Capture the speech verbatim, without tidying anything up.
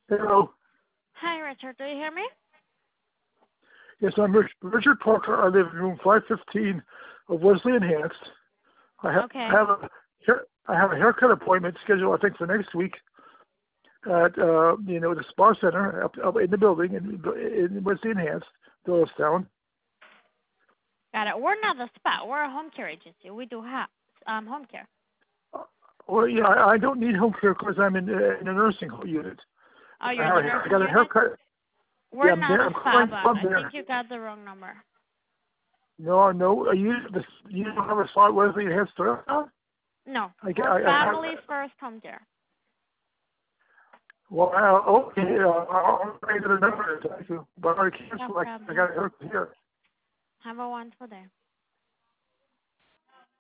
Hello. Hi, Richard. Do you hear me? Yes, I'm Rich, Richard Parker. I live in room five fifteen of Wesley Enhanced. I have, Okay. I have a hair, I have a haircut appointment scheduled, I think, for next week at uh, you know the Spa Center up, up in the building in, in Wesley Enhanced, Doylestown. Got it. We're not a spa. We're a home care agency. We do have um home care. Uh, well, yeah, I, I don't need home care because I'm in, uh, in a nursing home unit. Oh, I, you're in the I nursing got a unit? haircut. Yeah, We're I'm not there. a I'm spa, calling but from I think there. you got the wrong number. No, no. Are you the you don't have a spot Wesley Enhanced Doylestown? No. I, We're I, I have. Family First Home Care. Well, uh, okay, uh, I'll try to get a number. Thank you. But I No cancel. I, I problem. got it here. Have a wonderful day.